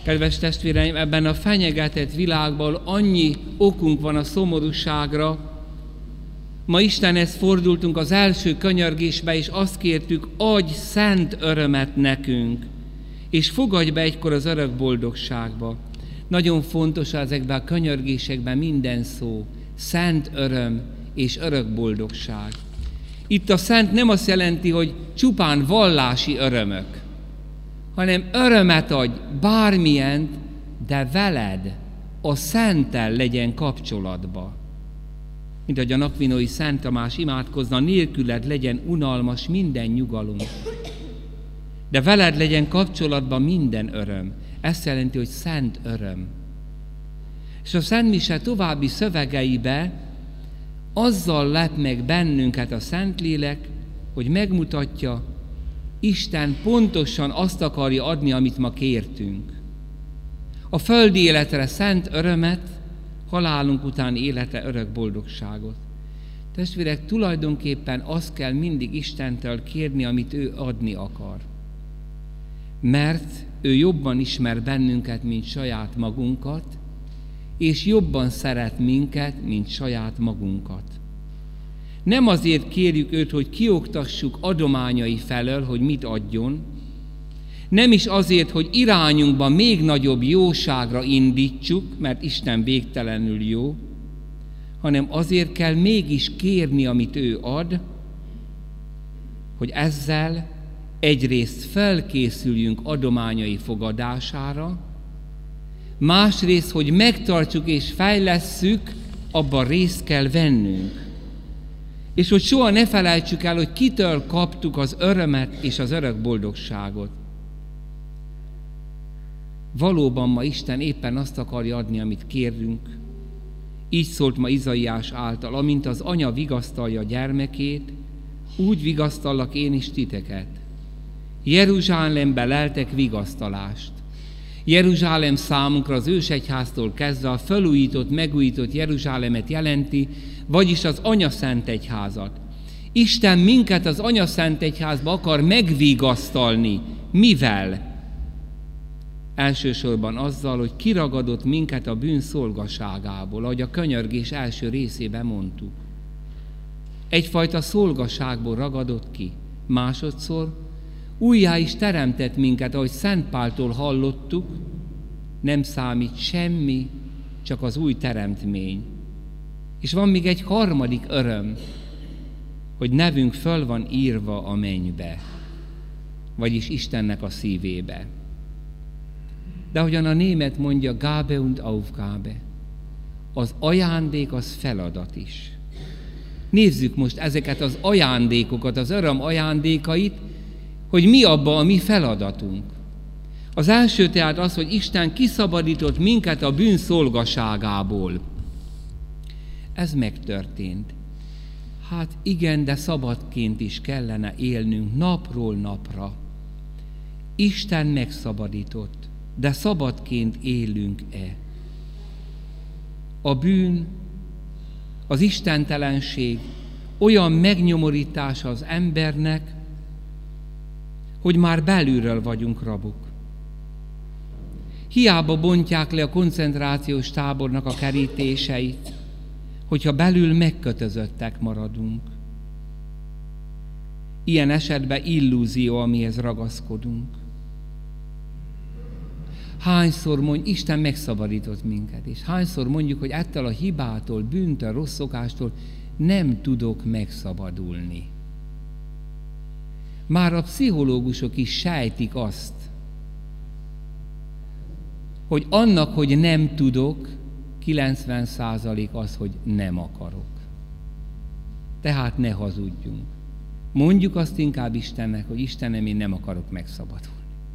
Kedves testvéreim, ebben a fenyegetett világban annyi okunk van a szomorúságra. Ma Istenhez fordultunk az első könyörgésbe, és azt kértük, adj szent örömet nekünk, és fogadj be egykor az örök boldogságba. Nagyon fontos ezekben a könyörgésekben minden szó, szent öröm és örök boldogság. Itt a szent nem azt jelenti, hogy csupán vallási örömök, hanem örömet adj bármilyent, de veled, a szenttel legyen kapcsolatba. Mint ahogy a nakvinói Szent Tamás imádkozna, nélküled legyen unalmas minden nyugalom, de veled legyen kapcsolatban minden öröm. Ezt jelenti, hogy szent öröm. És a Szent Mise további szövegeibe azzal lep meg bennünket a Szentlélek, hogy megmutatja, Isten pontosan azt akarja adni, amit ma kértünk. A földi életre szent örömet, halálunk után életre örök boldogságot. Testvérek, tulajdonképpen azt kell mindig Istentől kérni, amit ő adni akar. Mert ő jobban ismer bennünket, mint saját magunkat, és jobban szeret minket, mint saját magunkat. Nem azért kérjük őt, hogy kioktassuk adományai felől, hogy mit adjon, nem is azért, hogy irányunkban még nagyobb jóságra indítsuk, mert Isten végtelenül jó, hanem azért kell mégis kérni, amit ő ad, hogy ezzel egyrészt felkészüljünk adományai fogadására, másrészt, hogy megtartsuk és fejlesszük, abban részt kell vennünk. És hogy soha ne felejtsük el, hogy kitől kaptuk az örömet és az örök boldogságot. Valóban ma Isten éppen azt akarja adni, amit kérünk. Így szólt ma Izaiás által, amint az anya vigasztalja a gyermekét, úgy vigasztallak én is titeket. Jeruzsálembe leltek vigasztalást. Jeruzsálem számunkra az ősegyháztól kezdve a felújított, megújított Jeruzsálemet jelenti, vagyis az Anyaszent Egyházat. Isten minket az Anyaszent Egyházba akar megvigasztalni. Mivel? Elsősorban azzal, hogy kiragadott minket a bűn szolgaságából, ahogy a könyörgés első részében mondtuk. Egyfajta szolgaságból ragadott ki. Másodszor újjá is teremtett minket, ahogy Szent Páltól hallottuk, nem számít semmi, csak az új teremtmény. És van még egy harmadik öröm, hogy nevünk föl van írva a mennybe, vagyis Istennek a szívébe. De ahogyan a német mondja, Gabe und Aufgabe, az ajándék az feladat is. Nézzük most ezeket az ajándékokat, az öröm ajándékait, hogy mi abba a mi feladatunk. Az első tehát az, hogy Isten kiszabadított minket a bűn szolgaságából. Ez megtörtént. Hát igen, de szabadként is kellene élnünk napról napra. Isten megszabadított, de szabadként élünk-e? A bűn, az istentelenség olyan megnyomorítása az embernek, hogy már belülről vagyunk rabok. Hiába bontják le a koncentrációs tábornak a kerítéseit, hogyha belül megkötözöttek maradunk. Ilyen esetben illúzió, amihez ragaszkodunk. Hányszor mondjuk, Isten megszabadított minket, és hányszor mondjuk, hogy ettől a hibától, bűntől, rossz szokástól nem tudok megszabadulni. Már a pszichológusok is sejtik azt, hogy annak, hogy nem tudok, 90% az, hogy nem akarok. Tehát ne hazudjunk. Mondjuk azt inkább Istennek, hogy Istenem, én nem akarok megszabadulni.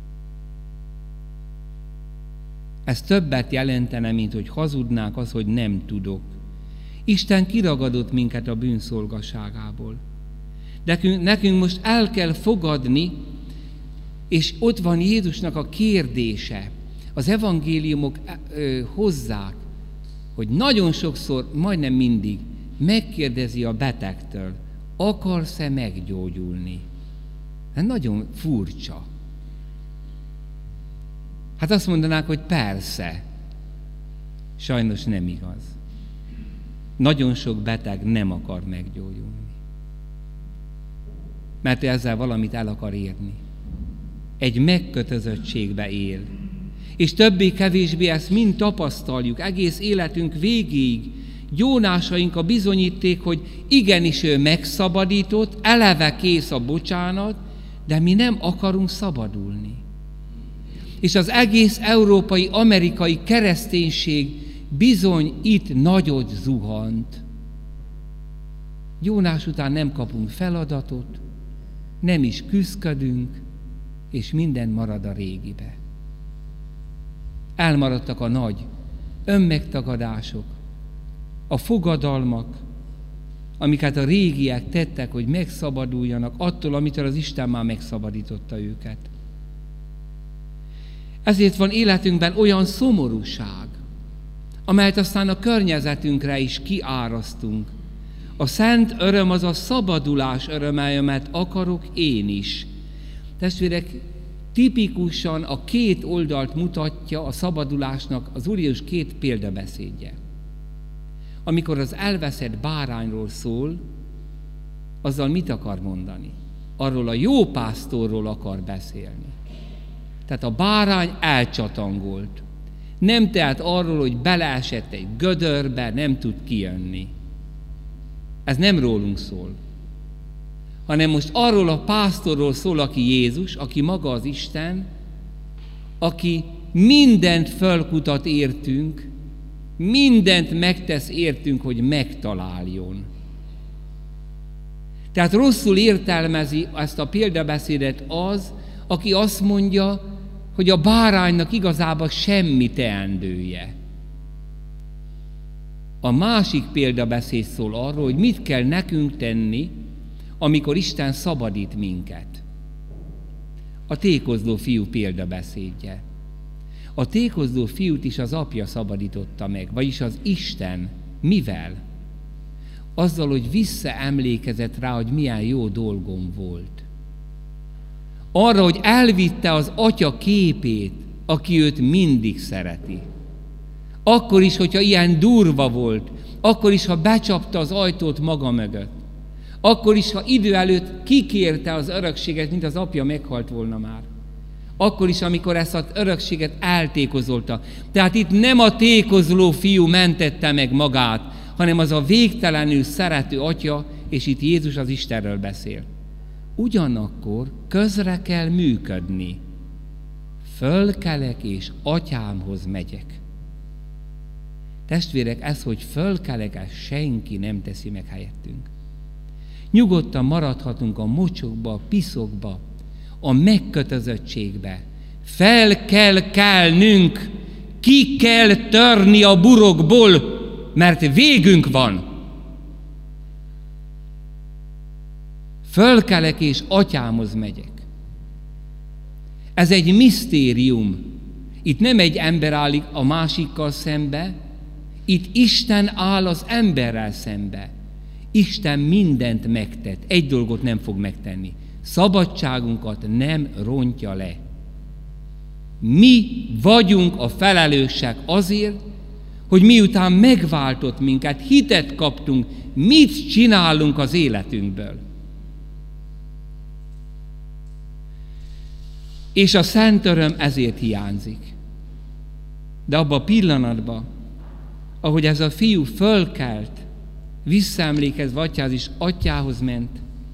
Ez többet jelentene, mint hogy hazudnánk az, hogy nem tudok. Isten kiragadott minket a bűn szolgaságából. Nekünk most el kell fogadni, és ott van Jézusnak a kérdése. Az evangéliumok hozzák, hogy nagyon sokszor, majdnem mindig megkérdezi a betegtől, akarsz-e meggyógyulni? Ez nagyon furcsa. Hát azt mondanák, hogy persze. Sajnos nem igaz. Nagyon sok beteg nem akar meggyógyulni. Mert ő ezzel valamit el akar érni. Egy megkötözöttségbe él. És többé-kevésbé ezt mind tapasztaljuk egész életünk végéig. Gyónásaink a bizonyíték, hogy igenis ő megszabadított, eleve kész a bocsánat, de mi nem akarunk szabadulni. És az egész európai, amerikai kereszténység bizony itt nagyot zuhant. Gyónás után nem kapunk feladatot, nem is küszködünk, és minden marad a régibe. Elmaradtak a nagy önmegtagadások, a fogadalmak, amiket a régiek tettek, hogy megszabaduljanak attól, amitől az Isten már megszabadította őket. Ezért van életünkben olyan szomorúság, amelyet aztán a környezetünkre is kiárasztunk. A szent öröm az a szabadulás öröme, mert akarok én is. Testvérek, tipikusan a két oldalt mutatja a szabadulásnak az Úr Jézus két példabeszédje. Amikor az elveszett bárányról szól, azzal mit akar mondani? Arról a jó pásztorról akar beszélni. Tehát a bárány elcsatangolt. Nem tehet arról, hogy beleesett egy gödörbe, nem tud kijönni. Ez nem rólunk szól. Hanem most arról a pásztorról szól, aki Jézus, aki maga az Isten, aki mindent fölkutat értünk, mindent megtesz értünk, hogy megtaláljon. Tehát rosszul értelmezi ezt a példabeszédet az, aki azt mondja, hogy a báránynak igazából semmi teendője. A másik példabeszéd szól arról, hogy mit kell nekünk tenni, amikor Isten szabadít minket. A tékozló fiú példabeszédje. A tékozló fiút is az apja szabadította meg, vagyis az Isten. Mivel? Azzal, hogy visszaemlékezett rá, hogy milyen jó dolgom volt. Arra, hogy elvitte az atya képét, aki őt mindig szereti. Akkor is, hogyha ilyen durva volt, akkor is, ha becsapta az ajtót maga mögött, akkor is, ha idő előtt kikérte az örökséget, mint az apja meghalt volna már. Akkor is, amikor ezt az örökséget eltékozolta. Tehát itt nem a tékozló fiú mentette meg magát, hanem az a végtelenül szerető atya, és itt Jézus az Istenről beszél. Ugyanakkor közre kell működni. Fölkelek és atyámhoz megyek. Testvérek, ez, hogy fölkelek, ezt senki nem teszi meg helyettünk. Nyugodtan maradhatunk a mocsokba, a piszokba, a megkötözöttségbe. Fel kell kelnünk, ki kell törni a burokból, mert végünk van. Fölkelek és atyámhoz megyek. Ez egy misztérium. Itt nem egy ember áll a másikkal szembe, itt Isten áll az emberrel szembe. Isten mindent megtett, egy dolgot nem fog megtenni. Szabadságunkat nem rontja le. Mi vagyunk a felelősek azért, hogy miután megváltott minket, hitet kaptunk, mit csinálunk az életünkből. És a szent öröm ezért hiányzik. De abban a pillanatban, ahogy ez a fiú fölkelt, visszaemlékezve atyához is, atyához ment,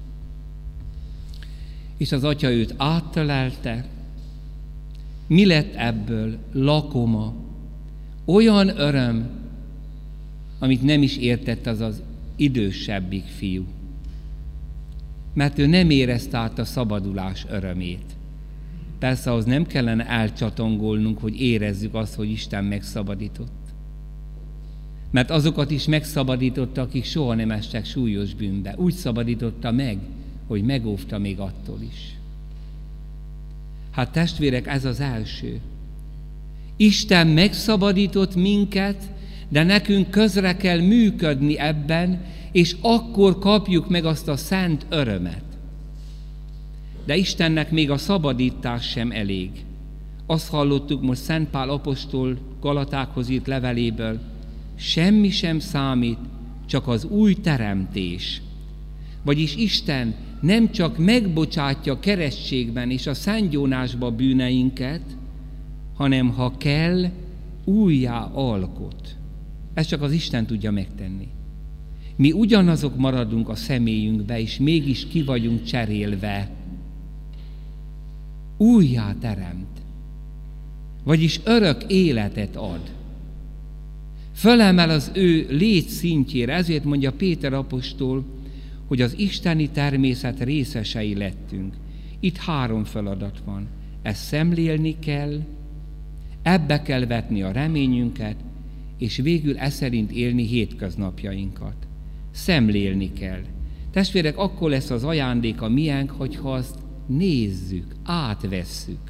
és az atya őt áttelelte, mi lett ebből? Lakoma. Olyan öröm, amit nem is értett az az idősebbik fiú. Mert ő nem érezte át a szabadulás örömét. Persze ahhoz nem kellene elcsatongolnunk, hogy érezzük azt, hogy Isten megszabadított. Mert azokat is megszabadította, akik soha nem estek súlyos bűnbe. Úgy szabadította meg, hogy megóvta még attól is. Hát testvérek, ez az első. Isten megszabadított minket, de nekünk közre kell működni ebben, és akkor kapjuk meg azt a szent örömet. De Istennek még a szabadítás sem elég. Azt hallottuk most Szent Pál apostol Galatákhoz írt leveléből, semmi sem számít, csak az új teremtés. Vagyis Isten nem csak megbocsátja keresztségben és a szentgyónásba bűneinket, hanem ha kell, újjá alkot. Ezt csak az Isten tudja megtenni. Mi ugyanazok maradunk a személyünkbe, és mégis ki vagyunk cserélve. Újjá teremt. Vagyis örök életet ad. Fölemel az ő létszintjére, ezért mondja Péter apostol, hogy az isteni természet részesei lettünk. Itt 3 feladat van. Ezt szemlélni kell, ebbe kell vetni a reményünket, és végül e szerint élni hétköznapjainkat. Szemlélni kell. Testvérek, akkor lesz az ajándék a miénk, hogyha azt nézzük, átvesszük.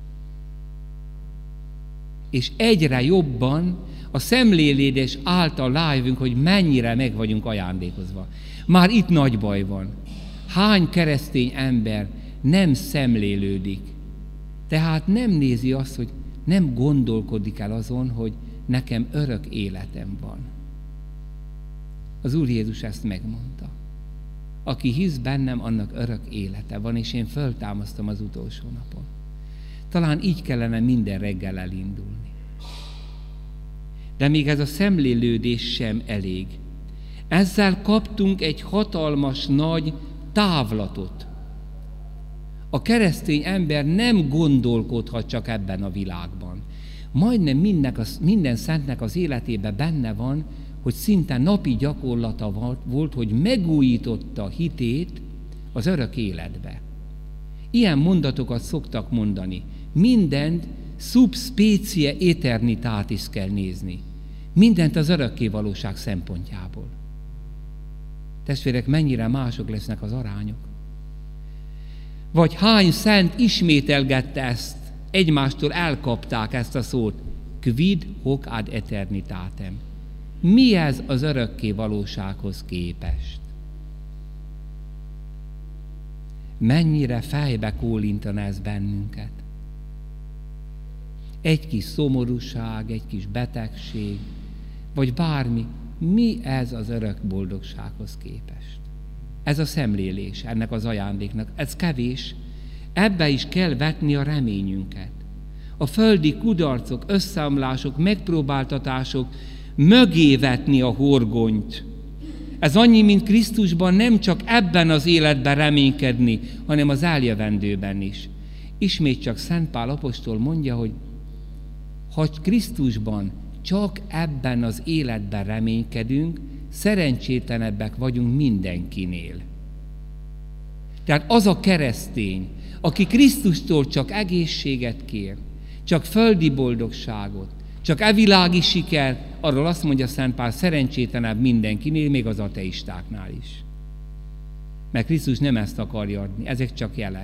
És egyre jobban a szemlélés által látjuk, hogy mennyire meg vagyunk ajándékozva. Már itt nagy baj van. Hány keresztény ember nem szemlélődik, tehát nem nézi azt, hogy nem gondolkodik el azon, hogy nekem örök életem van. Az Úr Jézus ezt megmondta. Aki hisz bennem, annak örök élete van, és én föltámasztom az utolsó napon. Talán így kellene minden reggel elindulni. De még ez a szemlélődés sem elég. Ezzel kaptunk egy hatalmas nagy távlatot. A keresztény ember nem gondolkodhat csak ebben a világban. Majdnem minden szentnek az életében benne van, hogy szinte napi gyakorlata volt, hogy megújította hitét az örök életbe. Ilyen mondatokat szoktak mondani. Mindent sub specie eternitatis kell nézni. Mindent az örökkévalóság szempontjából. Testvérek, mennyire mások lesznek az arányok? Vagy hány szent ismételgette ezt, egymástól elkapták ezt a szót. Quid hoc ad eternitatem. Mi ez az örökké valósághoz képest? Mennyire fejbe kólintana ez bennünket? Egy kis szomorúság, egy kis betegség, vagy bármi. Mi ez az örök boldogsághoz képest? Ez a szemlélés ennek az ajándéknak. Ez kevés. Ebbe is kell vetni a reményünket. A földi kudarcok, összeomlások, megpróbáltatások mögé vetni a horgonyt. Ez annyi, mint Krisztusban nem csak ebben az életben reménykedni, hanem az eljövendőben is. Ismét csak Szent Pál apostol mondja, hogy ha Krisztusban csak ebben az életben reménykedünk, szerencsétlenebbek vagyunk mindenkinél. Tehát az a keresztény, aki Krisztustól csak egészséget kér, csak földi boldogságot, csak evilági siker, arról azt mondja Szent Pál, szerencsétlenebb mindenkinél, még az ateistáknál is. Mert Krisztus nem ezt akarja adni, ezek csak jelek.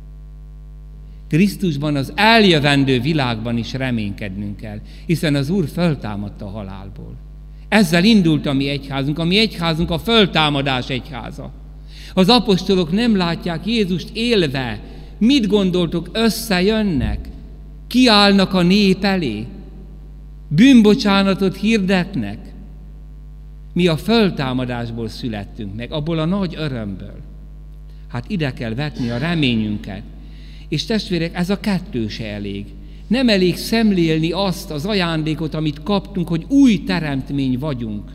Krisztusban az eljövendő világban is reménykednünk kell, hiszen az Úr föltámadta a halálból. Ezzel indult a mi egyházunk a föltámadás egyháza. Az apostolok nem látják Jézust élve. Mit gondoltok, összejönnek? Kiállnak a nép elé? Bűnbocsánatot hirdetnek? Mi a föltámadásból születtünk meg, abból a nagy örömből. Hát ide kell vetni a reményünket. És testvérek, ez a kettő se elég. Nem elég szemlélni azt az ajándékot, amit kaptunk, hogy új teremtmény vagyunk.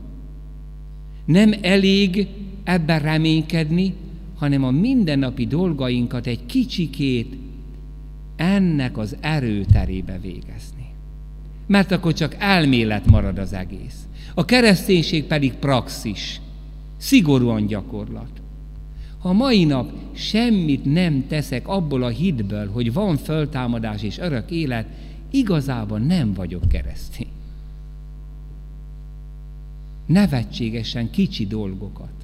Nem elég ebben reménykedni, hanem a mindennapi dolgainkat egy kicsikét ennek az erőterébe végezni. Mert akkor csak elmélet marad az egész. A kereszténység pedig praxis, szigorúan gyakorlat. Ha mai nap semmit nem teszek abból a hitből, hogy van föltámadás és örök élet, igazából nem vagyok keresztény. Nevetségesen kicsi dolgokat.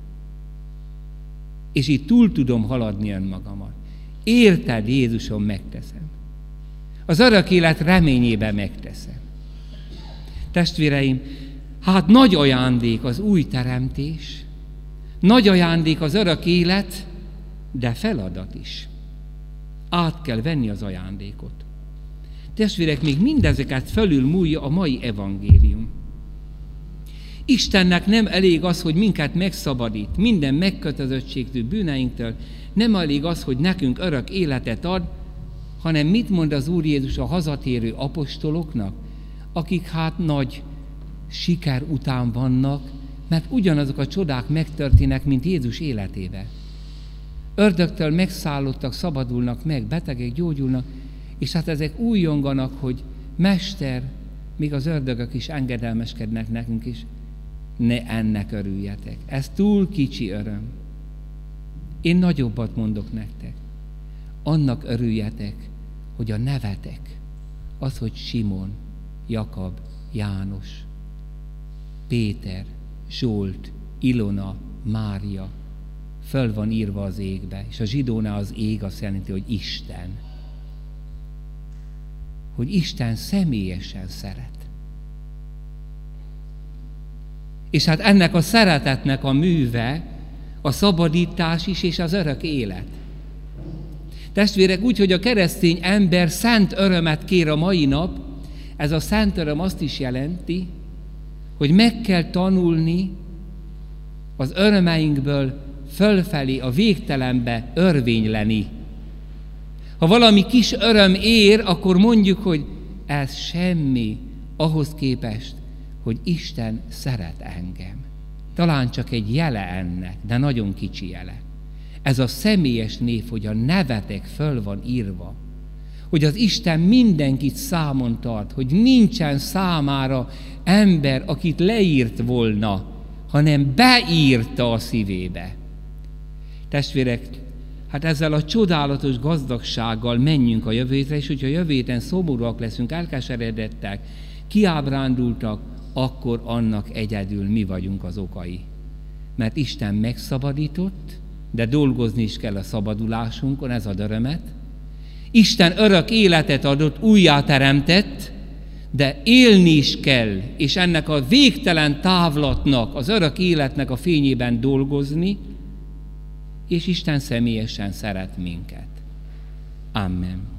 És itt túl tudom haladni önmagamat. Érted, Jézusom, megteszem. Az örök élet reményében megteszem. Testvéreim, hát nagy ajándék az új teremtés, nagy ajándék az örök élet, de feladat is. Át kell venni az ajándékot. Testvérek, még mindezeket fölülmúlja a mai evangélium. Istennek nem elég az, hogy minket megszabadít minden megkötözöttségtől, bűneinktől, nem elég az, hogy nekünk örök életet ad, hanem mit mond az Úr Jézus a hazatérő apostoloknak, akik hát nagy siker után vannak, mert ugyanazok a csodák megtörténnek, mint Jézus életébe. Ördögtől megszállottak, szabadulnak meg, betegek gyógyulnak, és hát ezek újonganak, hogy Mester, még az ördögök is engedelmeskednek nekünk is. Ne ennek örüljetek. Ez túl kicsi öröm. Én nagyobbat mondok nektek. Annak örüljetek, hogy a nevetek, az, hogy Simon, Jakab, János, Péter, Zsolt, Ilona, Mária, föl van írva az égbe, és a zsidónál az ég azt jelenti, hogy Isten. Hogy Isten személyesen szeret. És hát ennek a szeretetnek a műve a szabadítás is, és az örök élet. Testvérek, úgy, hogy a keresztény ember szent örömet kér a mai nap, ez a szent öröm azt is jelenti, hogy meg kell tanulni az örömeinkből fölfelé a végtelenbe örvényleni. Ha valami kis öröm ér, akkor mondjuk, hogy ez semmi ahhoz képest, hogy Isten szeret engem. Talán csak egy jele ennek, de nagyon kicsi jele. Ez a személyes név, hogy a nevetek föl van írva. Hogy az Isten mindenkit számon tart, hogy nincsen számára ember, akit leírt volna, hanem beírta a szívébe. Testvérek, hát ezzel a csodálatos gazdagsággal menjünk a jövő hétre, és hogyha a jövő héten szomorúak leszünk, elkeseredettek, kiábrándultak, akkor annak egyedül mi vagyunk az okai. Mert Isten megszabadított, de dolgozni is kell a szabadulásunkon, ez ad örömet. Isten örök életet adott, újjáteremtett, de élni is kell, és ennek a végtelen távlatnak, az örök életnek a fényében dolgozni, és Isten személyesen szeret minket. Amen.